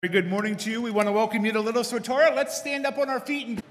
Very good morning to you. We want to welcome you to Little Sotora. Let's stand up on our feet and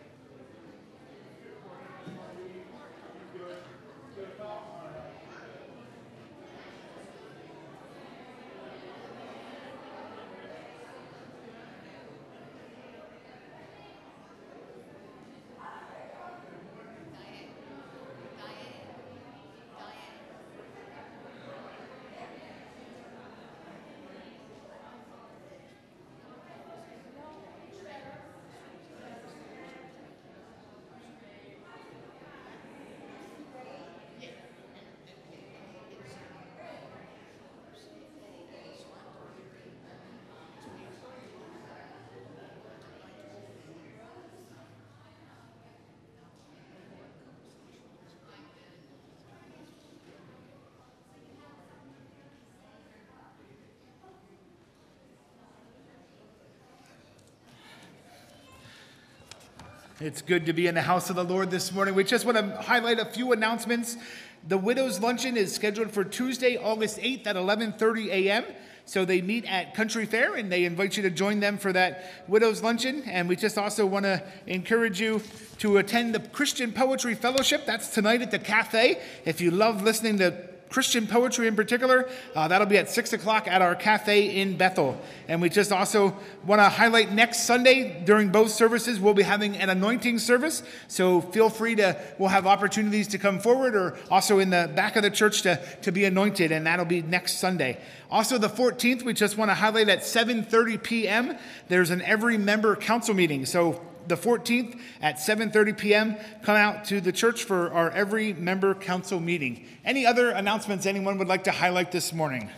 it's good to be in the house of the Lord this morning. We just want to highlight a few announcements. The Widows Luncheon is scheduled for Tuesday, August 8th at 11:30 a.m. So they meet at Country Fair, and they invite you to join them for that Widows Luncheon. And we just also want to encourage you to attend the Christian Poetry Fellowship. That's tonight at the cafe. If you love listening to Christian poetry in particular, that'll be at 6 o'clock at our cafe in Bethel. And we just also want to highlight next Sunday during both services, we'll be having an anointing service. So feel free we'll have opportunities to come forward or also in the back of the church to be anointed, and that'll be next Sunday. Also the 14th, we just want to highlight at 7:30 p.m., there's an every member council meeting. So the 14th at 7:30 p.m., come out to the church for our every member council meeting. Any other announcements anyone would like to highlight this morning?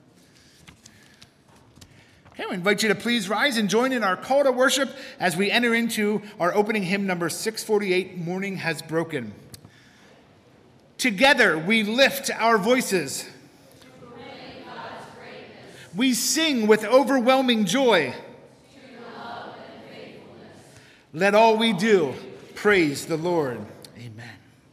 Okay, we invite you to please rise and join in our call to worship as we enter into our opening hymn number 648, Morning Has Broken. Together we lift our voices. We sing with overwhelming joy. Let all we do praise the Lord. Amen.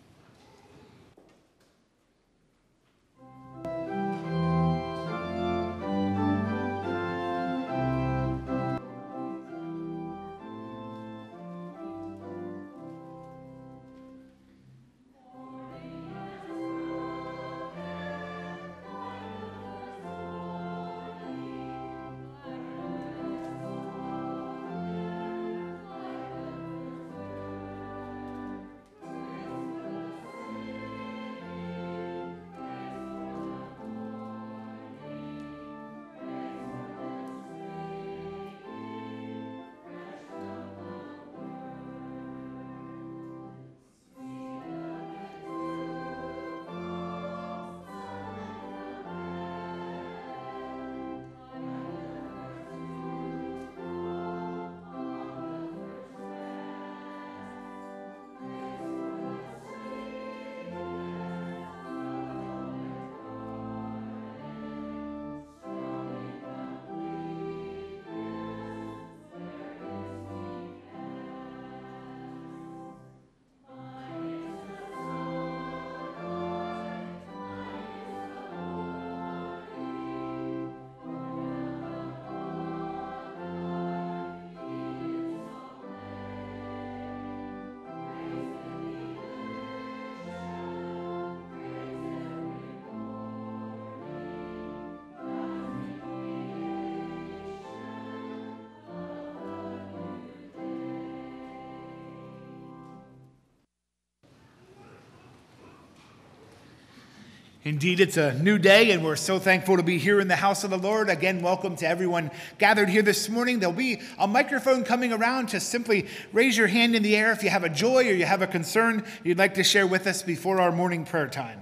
Indeed, it's a new day, and we're so thankful to be here in the house of the Lord. Again, welcome to everyone gathered here this morning. There'll be a microphone coming around to simply raise your hand in the air if you have a joy or you have a concern you'd like to share with us before our morning prayer time.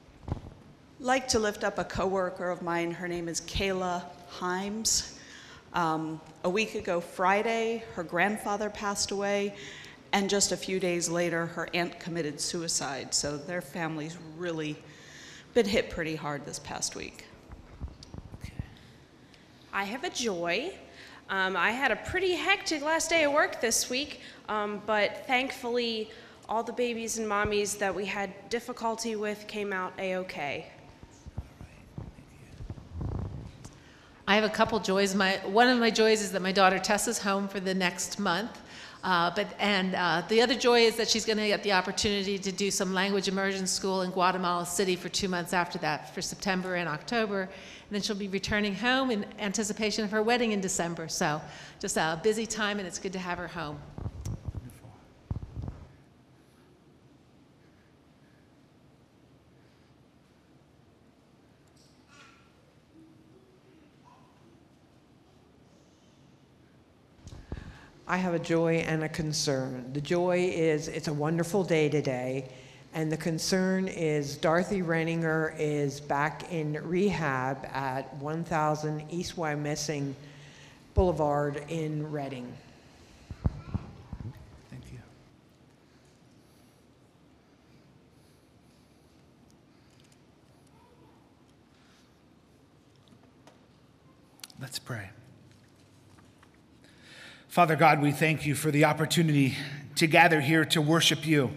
Like to lift up a coworker of mine. Her name is Kayla Himes. A week ago Friday, her grandfather passed away, and just a few days later, her aunt committed suicide. So their family's really been hit pretty hard this past week. I have a joy. I had a pretty hectic last day of work this week, but thankfully all the babies and mommies that we had difficulty with came out a-okay. I have a couple joys. One of my joys is that my daughter Tessa's home for the next month. The other joy is that she's going to get the opportunity to do some language immersion school in Guatemala City for 2 months after that, for September and October. And then she'll be returning home in anticipation of her wedding in December. So just a busy time, and it's good to have her home. I have a joy and a concern. The joy is it's a wonderful day today, and the concern is Dorothy Renninger is back in rehab at 1000 East Wyomissing Boulevard in Reading. Thank you. Let's pray. Father God, we thank you for the opportunity to gather here to worship you.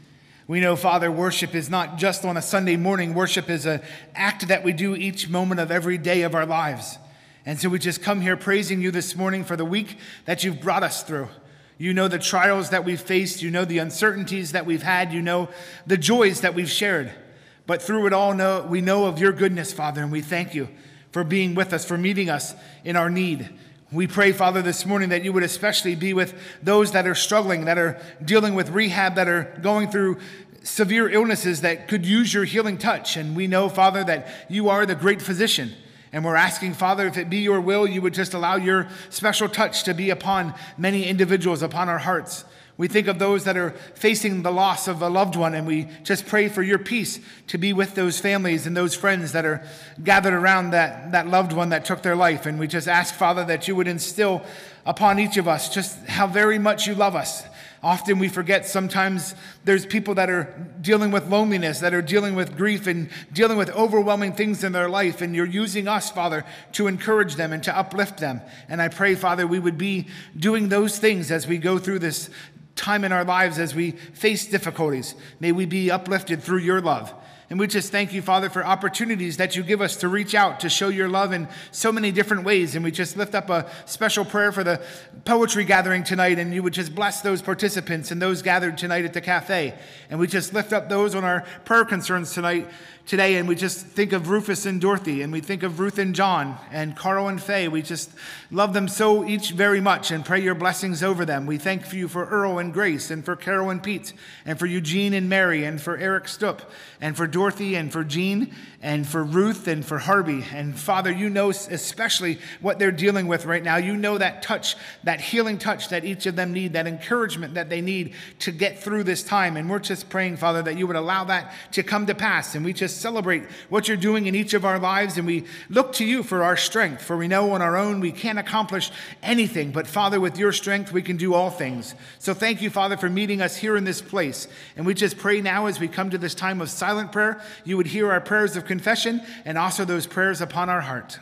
We know, Father, worship is not just on a Sunday morning. Worship is an act that we do each moment of every day of our lives. And so we just come here praising you this morning for the week that you've brought us through. You know the trials that we've faced. You know the uncertainties that we've had. You know the joys that we've shared. But through it all, we know of your goodness, Father, and we thank you for being with us, for meeting us in our need. We pray, Father, this morning that you would especially be with those that are struggling, that are dealing with rehab, that are going through severe illnesses that could use your healing touch. And we know, Father, that you are the great physician. And we're asking, Father, if it be your will, you would just allow your special touch to be upon many individuals, upon our hearts. We think of those that are facing the loss of a loved one, and we just pray for your peace to be with those families and those friends that are gathered around that loved one that took their life. And we just ask, Father, that you would instill upon each of us just how very much you love us. Often we forget sometimes there's people that are dealing with loneliness, that are dealing with grief and dealing with overwhelming things in their life. And you're using us, Father, to encourage them and to uplift them. And I pray, Father, we would be doing those things as we go through this time in our lives, as we face difficulties. May we be uplifted through your love. And we just thank you, Father, for opportunities that you give us to reach out, to show your love in so many different ways. And we just lift up a special prayer for the poetry gathering tonight, and you would just bless those participants and those gathered tonight at the cafe. And we just lift up those on our prayer concerns today, and we just think of Rufus and Dorothy, and we think of Ruth and John, and Carl and Faye. We just love them so each very much and pray your blessings over them. We thank you for Earl and Grace, and for Carol and Pete, and for Eugene and Mary, and for Eric Stupp, and for Dorothy, and for Jean, and for Ruth, and for Harvey. And Father, you know especially what they're dealing with right now. You know that touch, that healing touch that each of them need, that encouragement that they need to get through this time. And we're just praying, Father, that you would allow that to come to pass. And we just celebrate what you're doing in each of our lives, and we look to you for our strength, for we know on our own we can't accomplish anything, but Father, with your strength we can do all things. So thank you, Father, for meeting us here in this place. And we just pray now as we come to this time of silent prayer, you would hear our prayers of confession and also those prayers upon our heart.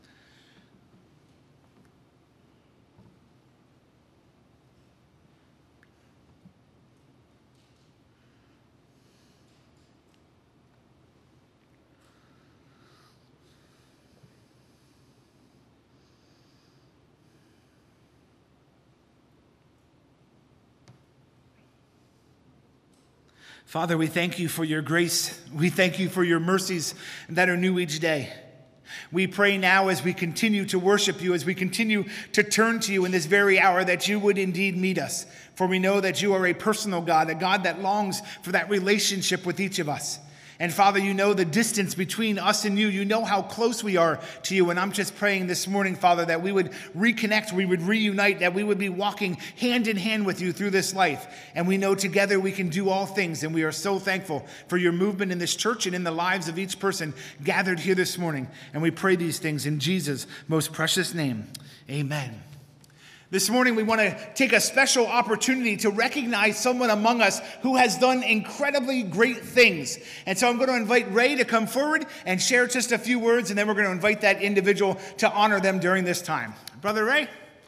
Father, we thank you for your grace. We thank you for your mercies that are new each day. We pray now as we continue to worship you, as we continue to turn to you in this very hour, that you would indeed meet us. For we know that you are a personal God, a God that longs for that relationship with each of us. And Father, you know the distance between us and you. You know how close we are to you. And I'm just praying this morning, Father, that we would reconnect, we would reunite, that we would be walking hand in hand with you through this life. And we know together we can do all things. And we are so thankful for your movement in this church and in the lives of each person gathered here this morning. And we pray these things in Jesus' most precious name. Amen. This morning, we want to take a special opportunity to recognize someone among us who has done incredibly great things. And so I'm going to invite Ray to come forward and share just a few words, and then we're going to invite that individual to honor them during this time. Brother Ray?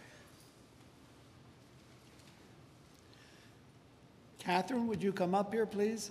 Catherine, would you come up here, please?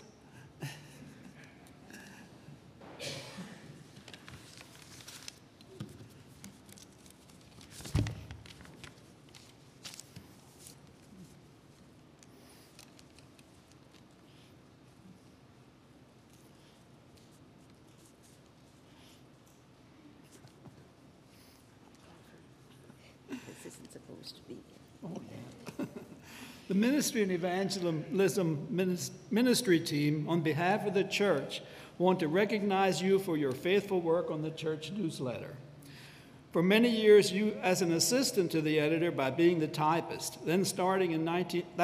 The Ministry and Evangelism Ministry team, on behalf of the church, want to recognize you for your faithful work on the church newsletter. For many years, you as an assistant to the editor by being the typist, then started in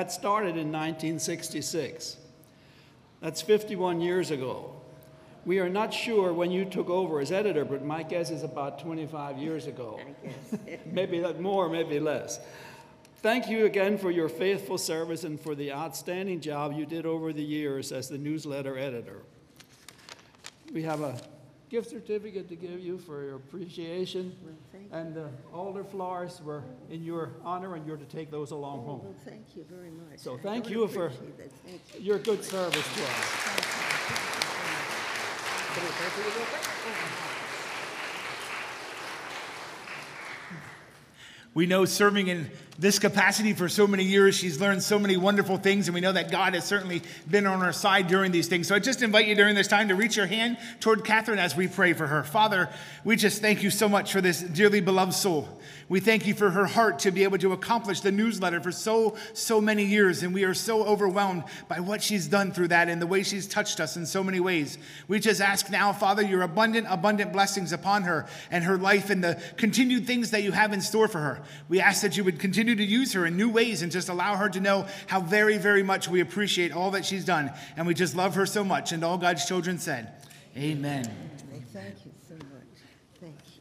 1966. That's 51 years ago. We are not sure when you took over as editor, but my guess is about 25 years ago. Maybe more, maybe less. Thank you again for your faithful service and for the outstanding job you did over the years as the newsletter editor. We have a gift certificate to give you for your appreciation, and the altar flowers were in your honor, and you're to take those along home. Well, thank you very much. So thank you for your good service to us. We know serving in this capacity for so many years, she's learned so many wonderful things, and we know that God has certainly been on her side during these things. So I just invite you during this time to reach your hand toward Catherine as we pray for her. Father, we just thank you so much for this dearly beloved soul. We thank you for her heart to be able to accomplish the newsletter for so many years, and we are so overwhelmed by what she's done through that and the way she's touched us in so many ways. We just ask now, Father, your abundant blessings upon her and her life and the continued things that you have in store for her. We ask that you would continue to use her in new ways and just allow her to know how very, very much we appreciate all that she's done. And we just love her so much. And all God's children said, amen. Thank you so much. Thank you.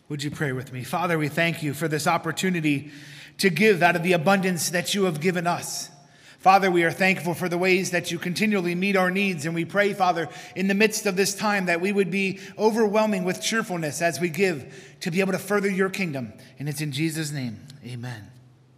Would you pray with me? Father, we thank you for this opportunity to give out of the abundance that you have given us. Father, we are thankful for the ways that you continually meet our needs, and we pray, Father, in the midst of this time that we would be overwhelming with cheerfulness as we give to be able to further your kingdom. And it's in Jesus' name, amen.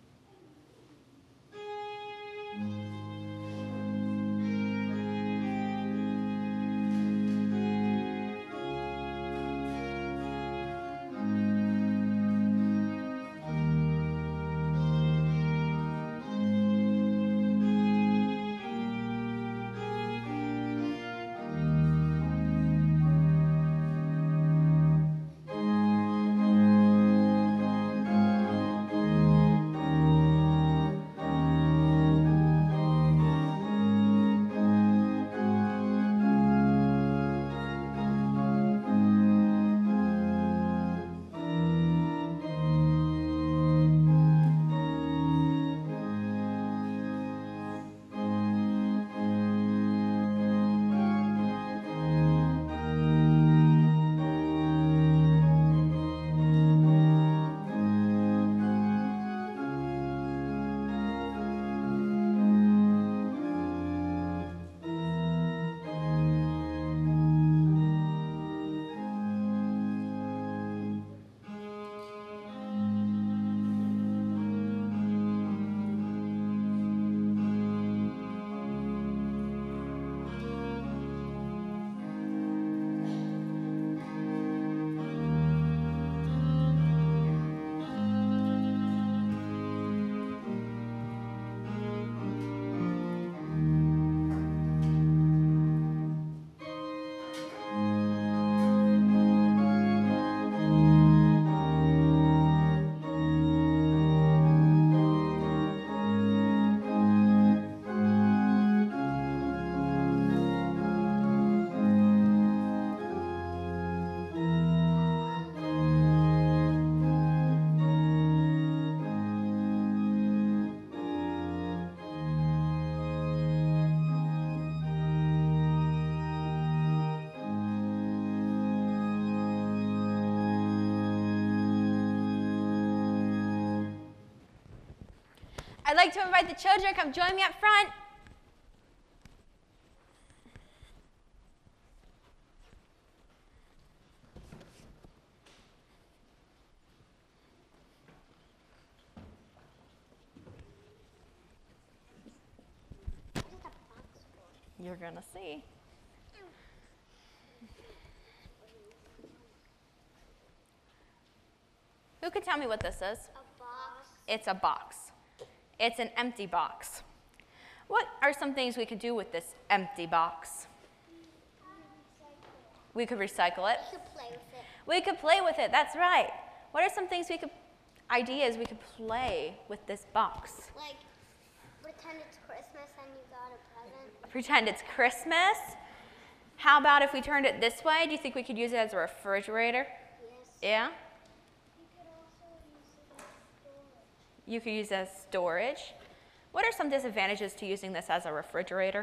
I'd like to invite the children to come join me up front. You're going to see. Who can tell me what this is? A box. It's a box. It's an empty box. What are some things we could do with this empty box? We could recycle it. We could play with it. We could play with it, that's right. What are some things ideas we could play with this box? Like, pretend it's Christmas and you got a present. Pretend it's Christmas. How about if we turned it this way? Do you think we could use it as a refrigerator? Yes. Yeah? You could also use it as storage. You could use it as storage. What are some disadvantages to using this as a refrigerator?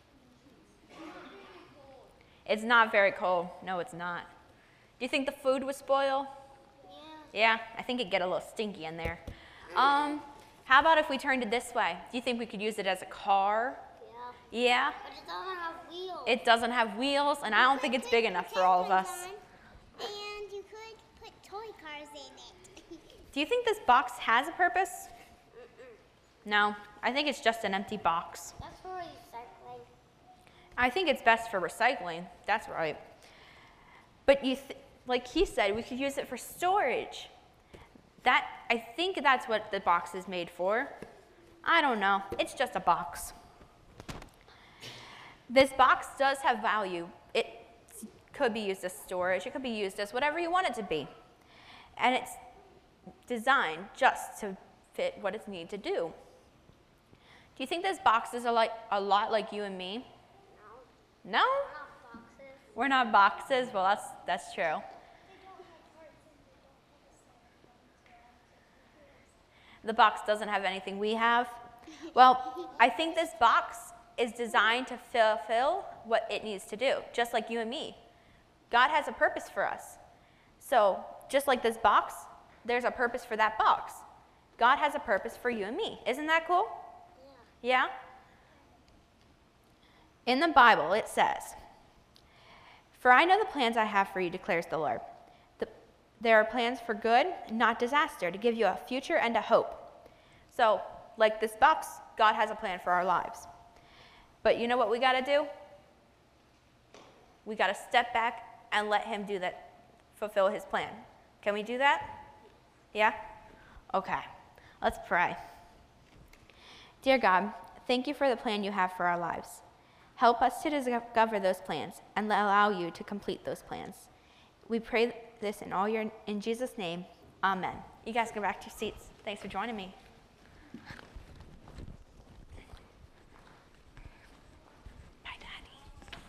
It's not very cold. No, it's not. Do you think the food would spoil? Yeah. Yeah, I think it'd get a little stinky in there. How about if we turned it this way? Do you think we could use it as a car? Yeah. Yeah? But it doesn't have wheels. It doesn't have wheels, and I don't think it's big enough for all of us. And you could put toy cars in it. Do you think this box has a purpose? No, I think it's just an empty box. That's for recycling. I think it's best for recycling. That's right. But like he said, we could use it for storage. I think that's what the box is made for. I don't know. It's just a box. This box does have value. It could be used as storage. It could be used as whatever you want it to be. And it's designed just to fit what it's needed to do. Do you think this box is a lot like you and me? No? No? Not boxes. We're not boxes? Well, that's true. The box doesn't have anything we have. Well, I think this box is designed to fulfill what it needs to do, just like you and me. God has a purpose for us. So just like this box, there's a purpose for that box. God has a purpose for you and me. Isn't that cool? Yeah? In the Bible, it says, "For I know the plans I have for you, declares the Lord. There are plans for good, not disaster, to give you a future and a hope." So, like this box, God has a plan for our lives. But you know what we got to do? We got to step back and let him do that, fulfill his plan. Can we do that? Yeah? Okay. Let's pray. Dear God, thank you for the plan you have for our lives. Help us to discover those plans and allow you to complete those plans. We pray this in Jesus' name. Amen. You guys go back to your seats. Thanks for joining me. Bye, Daddy.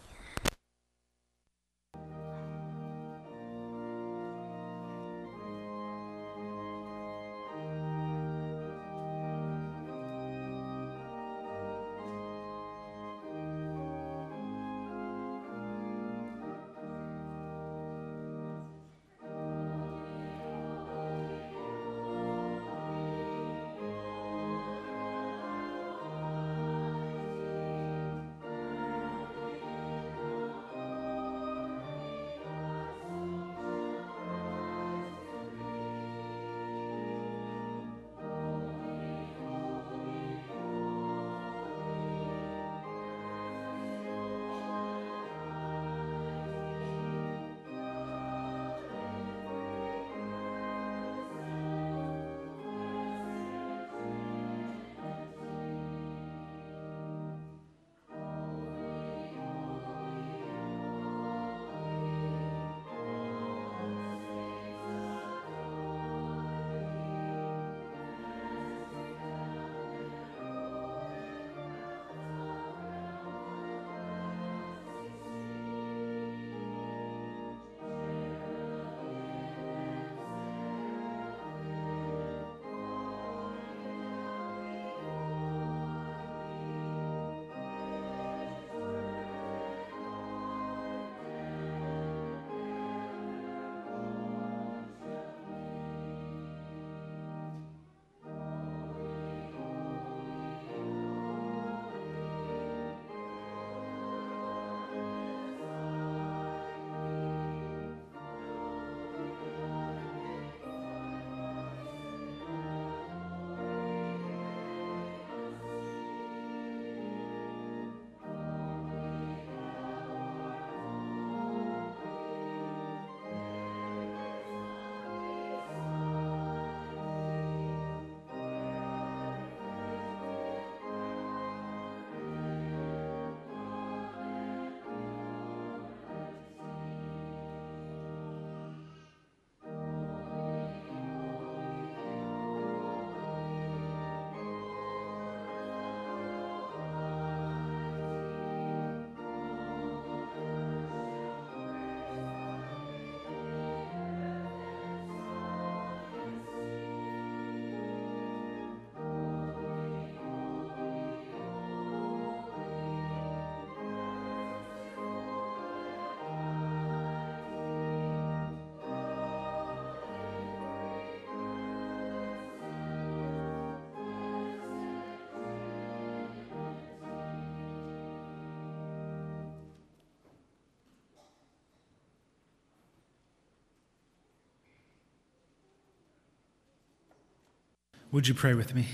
Would you pray with me?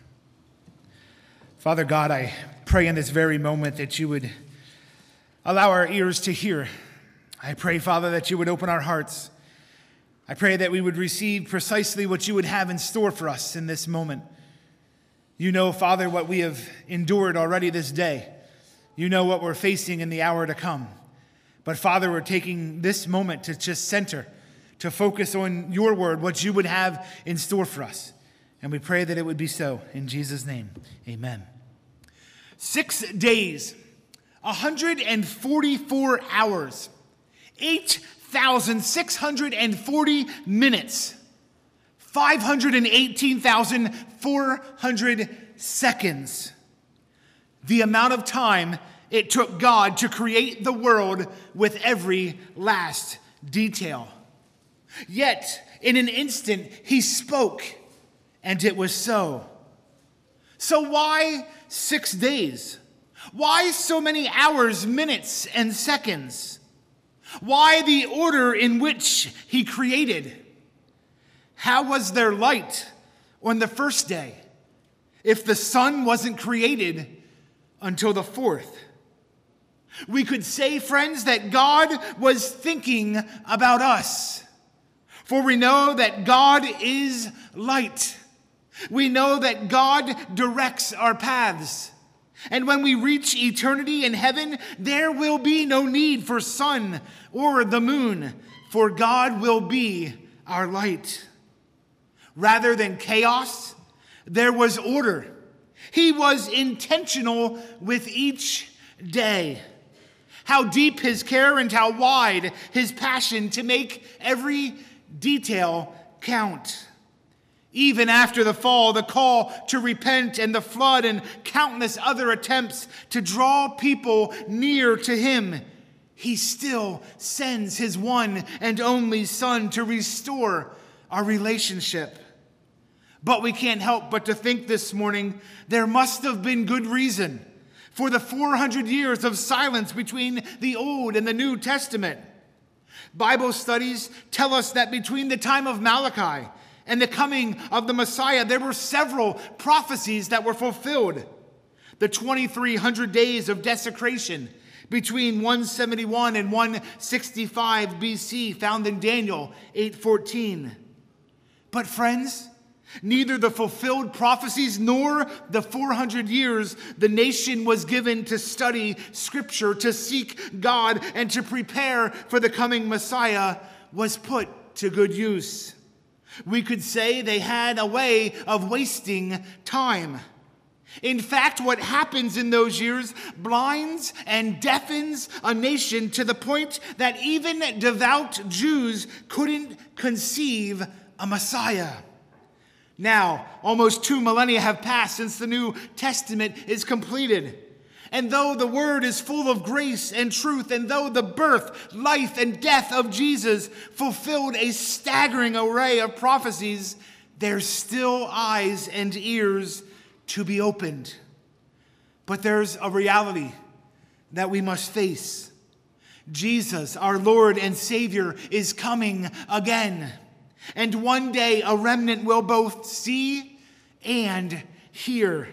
Father God, I pray in this very moment that you would allow our ears to hear. I pray, Father, that you would open our hearts. I pray that we would receive precisely what you would have in store for us in this moment. You know, Father, what we have endured already this day. You know what we're facing in the hour to come. But Father, we're taking this moment to just center, to focus on your word, what you would have in store for us. And we pray that it would be so. In Jesus' name, amen. 6 days, 144 hours, 8,640 minutes, 518,400 seconds. The amount of time it took God to create the world with every last detail. Yet, in an instant, he spoke, and it was so. So why 6 days? Why so many hours, minutes, and seconds? Why the order in which he created? How was there light on the first day if the sun wasn't created until the fourth? We could say, friends, that God was thinking about us. For we know that God is light. We know that God directs our paths. And when we reach eternity in heaven, there will be no need for sun or the moon, for God will be our light. Rather than chaos, there was order. He was intentional with each day. How deep his care and how wide his passion to make every detail count. Even after the fall, the call to repent and the flood and countless other attempts to draw people near to him, he still sends his one and only Son to restore our relationship. But we can't help but to think this morning there must have been good reason for the 400 years of silence between the Old and the New Testament. Bible studies tell us that between the time of Malachi and the coming of the Messiah, there were several prophecies that were fulfilled. The 2,300 days of desecration between 171 and 165 BC, found in Daniel 8:14. But friends, neither the fulfilled prophecies nor the 400 years the nation was given to study Scripture, to seek God, and to prepare for the coming Messiah was put to good use. We could say they had a way of wasting time. In fact, what happens in those years blinds and deafens a nation to the point that even devout Jews couldn't conceive a Messiah. Now, almost 2 millennia have passed since the New Testament is completed. And though the Word is full of grace and truth, and though the birth, life, and death of Jesus fulfilled a staggering array of prophecies, there's still eyes and ears to be opened. But there's a reality that we must face. Jesus, our Lord and Savior, is coming again. And one day a remnant will both see and hear.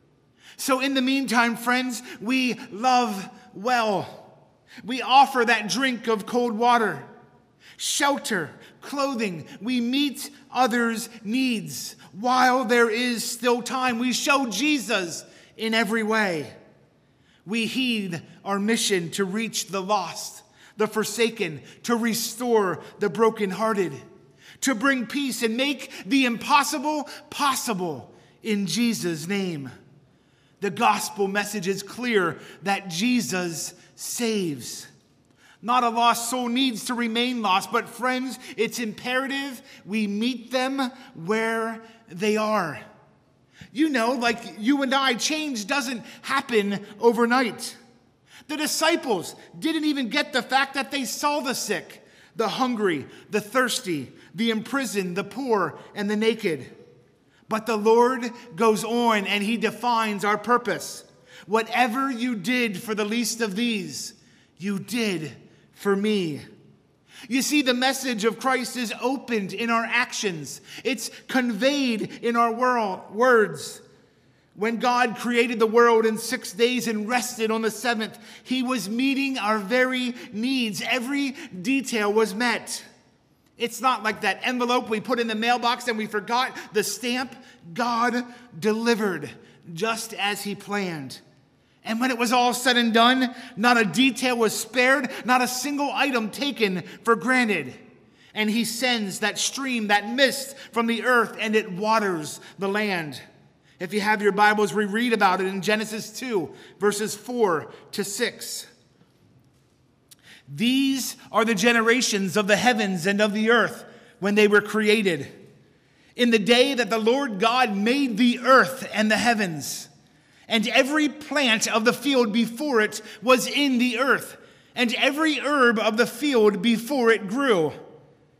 So in the meantime, friends, we love well. We offer that drink of cold water, shelter, clothing. We meet others' needs. While there is still time, we show Jesus in every way. We heed our mission to reach the lost, the forsaken, to restore the brokenhearted, to bring peace and make the impossible possible in Jesus' name. The gospel message is clear that Jesus saves. Not a lost soul needs to remain lost, but friends, it's imperative we meet them where they are. You know, like you and I, change doesn't happen overnight. The disciples didn't even get the fact that they saw the sick, the hungry, the thirsty, the imprisoned, the poor, and the naked. But the Lord goes on and he defines our purpose. Whatever you did for the least of these, you did for me. You see, the message of Christ is opened in our actions. It's conveyed in our words. When God created the world in 6 days and rested on the seventh, he was meeting our very needs. Every detail was met. It's not like that envelope we put in the mailbox and we forgot the stamp. God delivered just as he planned. And when it was all said and done, not a detail was spared, not a single item taken for granted. And he sends that stream, that mist from the earth, and it waters the land. If you have your Bibles, we read about it in Genesis 2, verses 4 to 6. These are the generations of the heavens and of the earth when they were created. In the day that the Lord God made the earth and the heavens, and every plant of the field before it was in the earth, and every herb of the field before it grew.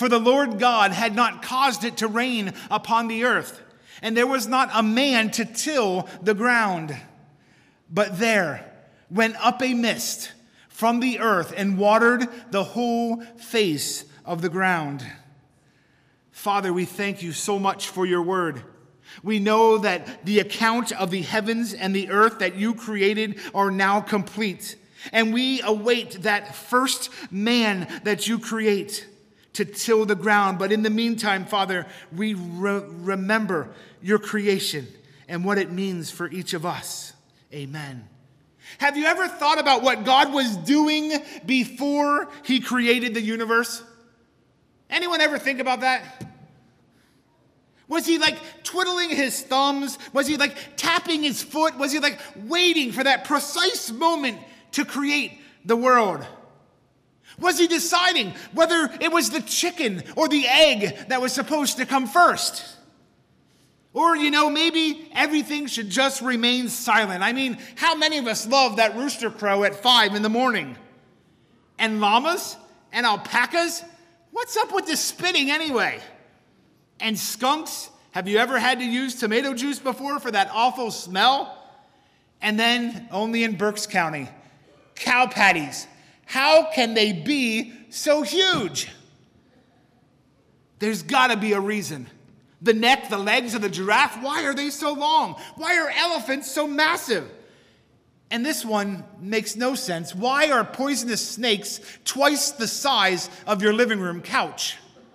For the Lord God had not caused it to rain upon the earth, and there was not a man to till the ground. But there went up a mist from the earth and watered the whole face of the ground. Father, we thank you so much for your word. We know that the account of the heavens and the earth that you created are now complete. And we await that first man that you create to till the ground. But in the meantime, Father, we remember your creation and what it means for each of us. Amen. Have you ever thought about what God was doing before he created the universe? Anyone ever think about that? Was he like twiddling his thumbs? Was he like tapping his foot? Was he like waiting for that precise moment to create the world? Was he deciding whether it was the chicken or the egg that was supposed to come first? Or, maybe everything should just remain silent. I mean, how many of us love that rooster crow at 5 a.m? And llamas and alpacas? What's up with this spitting anyway? And skunks? Have you ever had to use tomato juice before for that awful smell? And then, only in Berks County, cow patties. How can they be so huge? There's got to be a reason. The neck, the legs of the giraffe, why are they so long? Why are elephants so massive? And this one makes no sense. Why are poisonous snakes twice the size of your living room couch?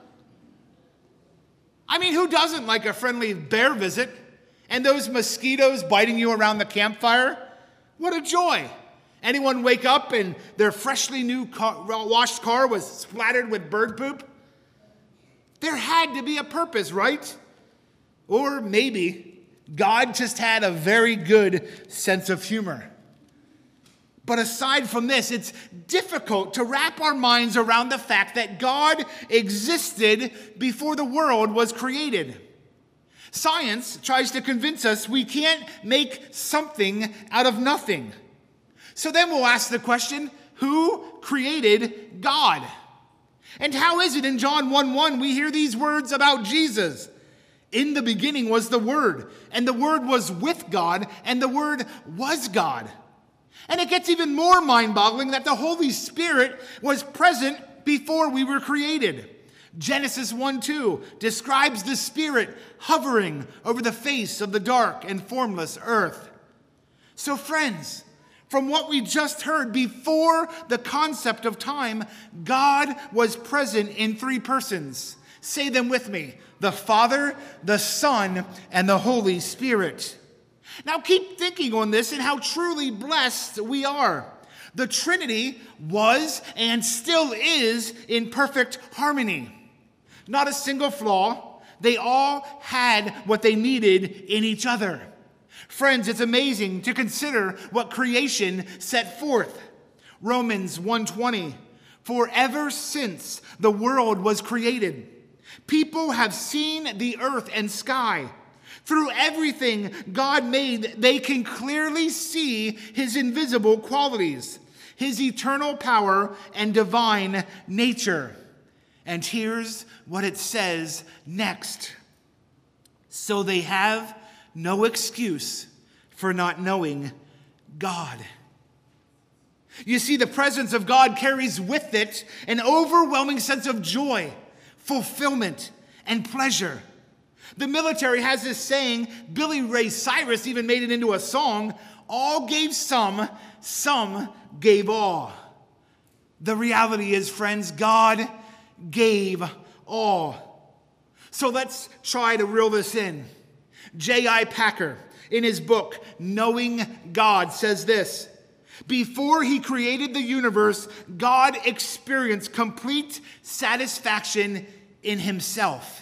I mean, who doesn't like a friendly bear visit? And those mosquitoes biting you around the campfire? What a joy. Anyone wake up and their freshly washed car was splattered with bird poop? There had to be a purpose, right? Or maybe God just had a very good sense of humor. But aside from this, it's difficult to wrap our minds around the fact that God existed before the world was created. Science tries to convince us we can't make something out of nothing. So then we'll ask the question, who created God? And how is it in John 1:1 we hear these words about Jesus? In the beginning was the Word, and the Word was with God, and the Word was God. And it gets even more mind-boggling that the Holy Spirit was present before we were created. Genesis 1:2 describes the Spirit hovering over the face of the dark and formless earth. So friends, from what we just heard, before the concept of time, God was present in 3 persons. Say them with me: the Father, the Son, and the Holy Spirit. Now keep thinking on this and how truly blessed we are. The Trinity was and still is in perfect harmony. Not a single flaw. They all had what they needed in each other. Friends, it's amazing to consider what creation set forth. Romans 1:20, for ever since the world was created, people have seen the earth and sky. Through everything God made, they can clearly see his invisible qualities, his eternal power and divine nature. And here's what it says next. So they have no excuse for not knowing God. You see, the presence of God carries with it an overwhelming sense of joy, fulfillment, and pleasure. The military has this saying, Billy Ray Cyrus even made it into a song, all gave some gave all. The reality is, friends, God gave all. So let's try to reel this in. J.I. Packer, in his book, Knowing God, says this: before he created the universe, God experienced complete satisfaction in himself.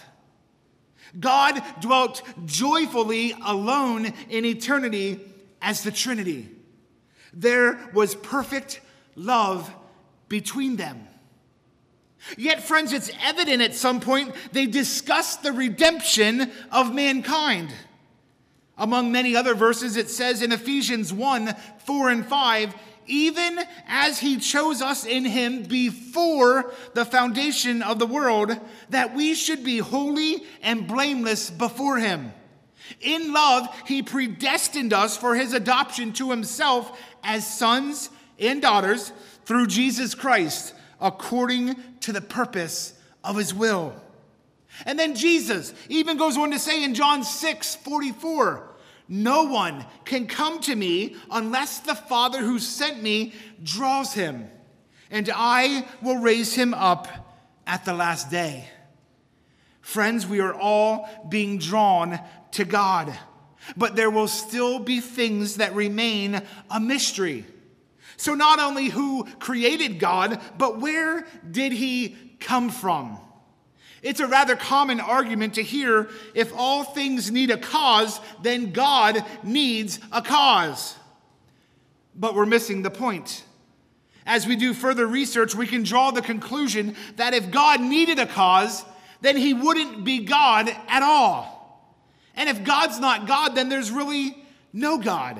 God dwelt joyfully alone in eternity as the Trinity. There was perfect love between them. Yet, friends, it's evident at some point they discussed the redemption of mankind. Among many other verses, it says in Ephesians 1:4 and 5, even as he chose us in him before the foundation of the world, that we should be holy and blameless before him. In love, he predestined us for his adoption to himself as sons and daughters through Jesus Christ, according to the purpose of his will. And then Jesus even goes on to say in John 6:44, no one can come to me unless the Father who sent me draws him, and I will raise him up at the last day. Friends, we are all being drawn to God, but there will still be things that remain a mystery. So not only who created God, but where did he come from? It's a rather common argument to hear, if all things need a cause, then God needs a cause. But we're missing the point. As we do further research, we can draw the conclusion that if God needed a cause, then he wouldn't be God at all. And if God's not God, then there's really no God.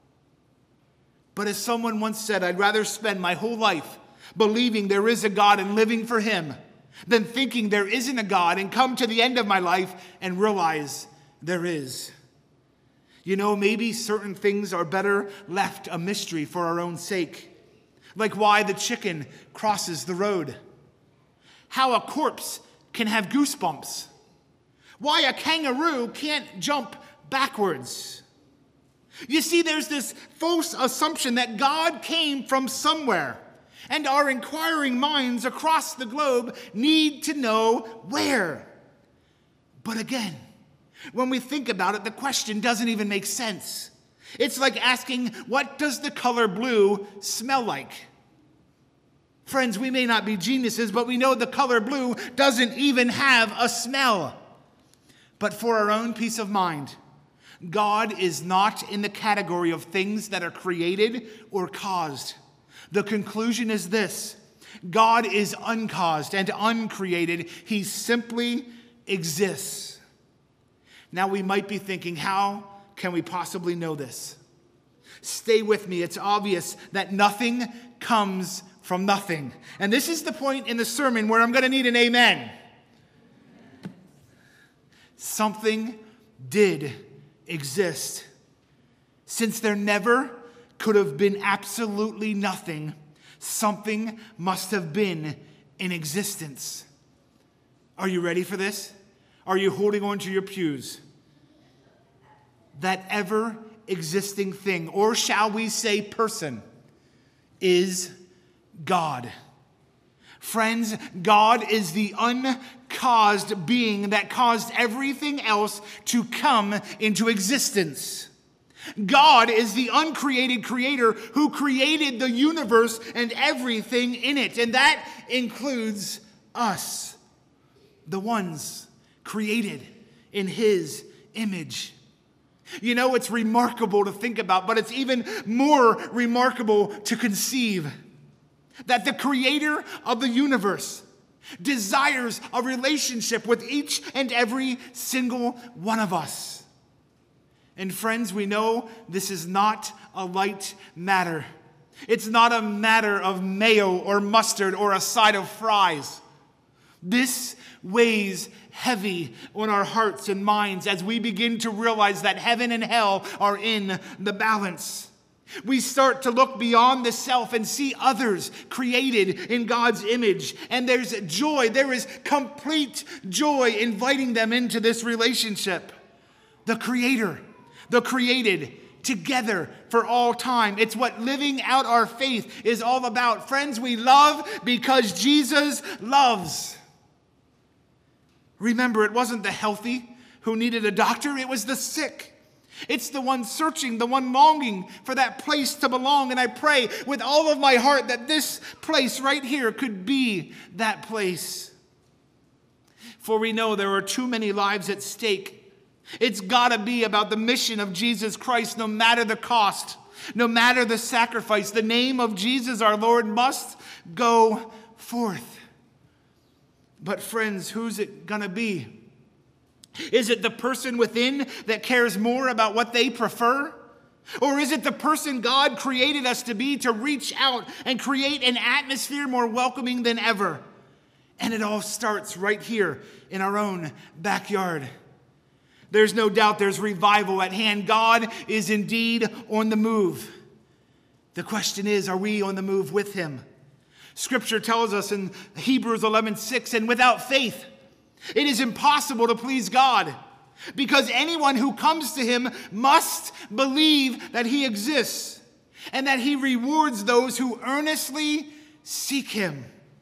But as someone once said, I'd rather spend my whole life believing there is a God and living for him than thinking there isn't a God and come to the end of my life and realize there is. You know, maybe certain things are better left a mystery for our own sake. Like why the chicken crosses the road. How a corpse can have goosebumps. Why a kangaroo can't jump backwards. You see, there's this false assumption that God came from somewhere. And our inquiring minds across the globe need to know where. But again, when we think about it, the question doesn't even make sense. It's like asking, what does the color blue smell like? Friends, we may not be geniuses, but we know the color blue doesn't even have a smell. But for our own peace of mind, God is not in the category of things that are created or caused. The conclusion is this: God is uncaused and uncreated. He simply exists. Now we might be thinking, how can we possibly know this? Stay with me. It's obvious that nothing comes from nothing. And this is the point in the sermon where I'm going to need an amen. Something did exist. Since there never could have been absolutely nothing, something must have been in existence. Are you ready for this? Are you holding on to your pews? That ever-existing thing, or shall we say person, is God. Friends, God is the uncaused being that caused everything else to come into existence. God is the uncreated creator who created the universe and everything in it. And that includes us, the ones created in his image. You know, it's remarkable to think about, but it's even more remarkable to conceive that the creator of the universe desires a relationship with each and every single one of us. And friends, we know this is not a light matter. It's not a matter of mayo or mustard or a side of fries. This weighs heavy on our hearts and minds as we begin to realize that heaven and hell are in the balance. We start to look beyond the self and see others created in God's image. And there's joy. There is complete joy inviting them into this relationship. The Creator, the created, together for all time. It's what living out our faith is all about. Friends, we love because Jesus loves. Remember, it wasn't the healthy who needed a doctor. It was the sick. It's the one searching, the one longing for that place to belong. And I pray with all of my heart that this place right here could be that place. For we know there are too many lives at stake. It's got to be about the mission of Jesus Christ, no matter the cost, no matter the sacrifice. The name of Jesus, our Lord, must go forth. But friends, who's it going to be? Is it the person within that cares more about what they prefer? Or is it the person God created us to be, to reach out and create an atmosphere more welcoming than ever? And it all starts right here in our own backyard. There's no doubt there's revival at hand. God is indeed on the move. The question is, are we on the move with him? Scripture tells us in Hebrews 11:6, and without faith, it is impossible to please God, because anyone who comes to him must believe that he exists and that he rewards those who earnestly seek him.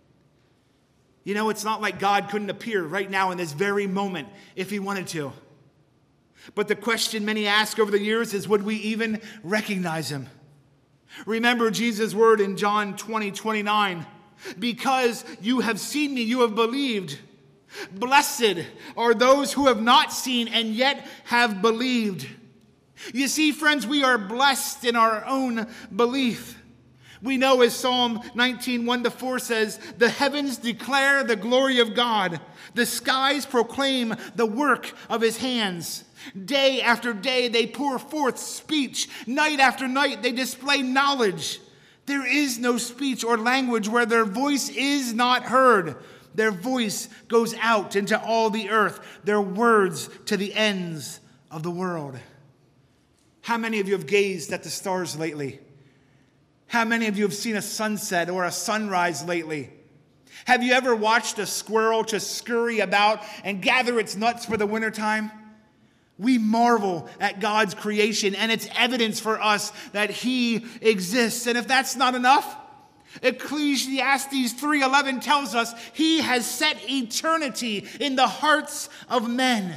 You know, it's not like God couldn't appear right now in this very moment if he wanted to. But the question many ask over the years is, would we even recognize him? Remember Jesus' word in John 20:29. Because you have seen me, you have believed. Blessed are those who have not seen and yet have believed. You see, friends, we are blessed in our own belief. We know, as Psalm 19:1-4 says, the heavens declare the glory of God. The skies proclaim the work of his hands. Day after day they pour forth speech. Night after night they display knowledge. There is no speech or language where their voice is not heard. Their voice goes out into all the earth, their words to the ends of the world. How many of you have gazed at the stars lately? How many of you have seen a sunset or a sunrise lately? Have you ever watched a squirrel just scurry about and gather its nuts for the wintertime? We marvel at God's creation, and it's evidence for us that he exists. And if that's not enough, Ecclesiastes 3:11 tells us he has set eternity in the hearts of men.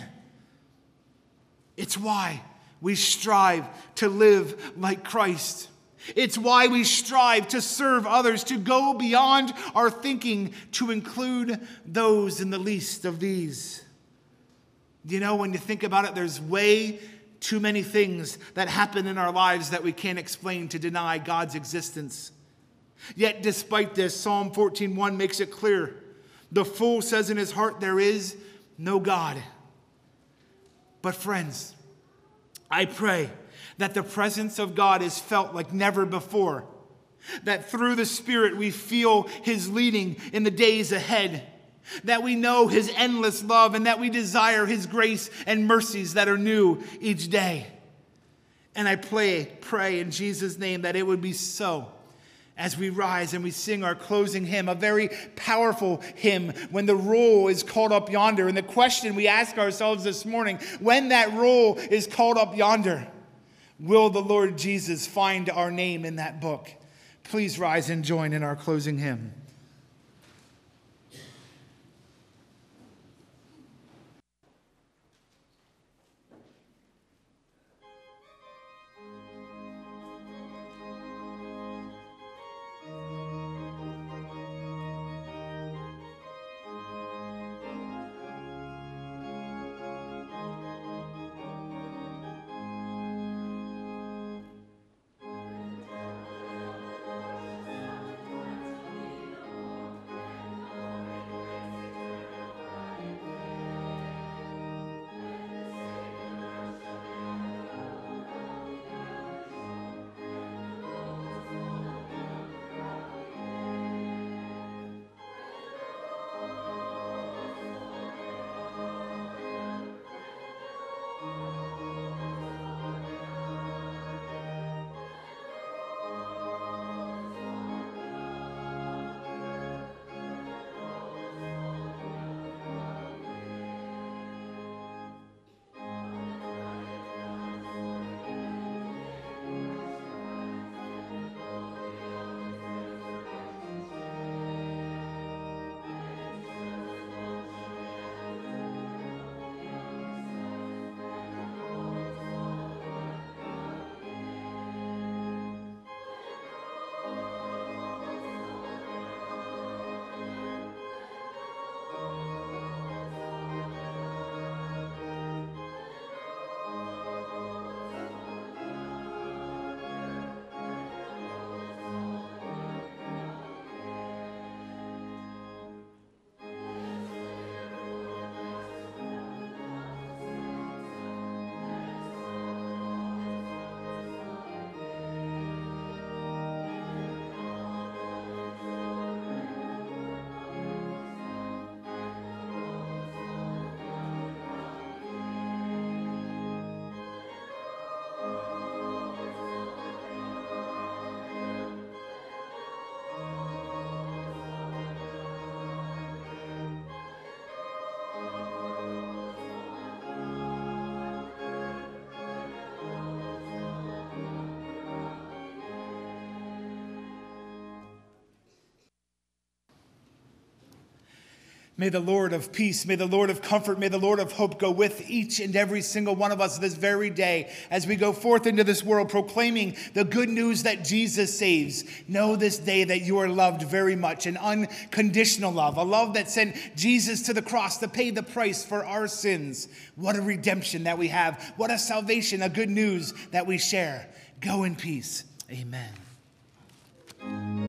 It's why we strive to live like Christ. It's why we strive to serve others, to go beyond our thinking, to include those in the least of these. You know, when you think about it, there's way too many things that happen in our lives that we can't explain to deny God's existence. Yet despite this, Psalm 14:1 makes it clear. The fool says in his heart, there is no God. But friends, I pray that the presence of God is felt like never before. That through the Spirit we feel his leading in the days ahead. That we know his endless love, and that we desire his grace and mercies that are new each day. And I pray in Jesus' name that it would be so as we rise and we sing our closing hymn, a very powerful hymn, when the roll is called up yonder. And the question we ask ourselves this morning, when that roll is called up yonder, will the Lord Jesus find our name in that book? Please rise and join in our closing hymn. May the Lord of peace, may the Lord of comfort, may the Lord of hope go with each and every single one of us this very day as we go forth into this world proclaiming the good news that Jesus saves. Know this day that you are loved very much, an unconditional love, a love that sent Jesus to the cross to pay the price for our sins. What a redemption that we have. What a salvation, a good news that we share. Go in peace. Amen.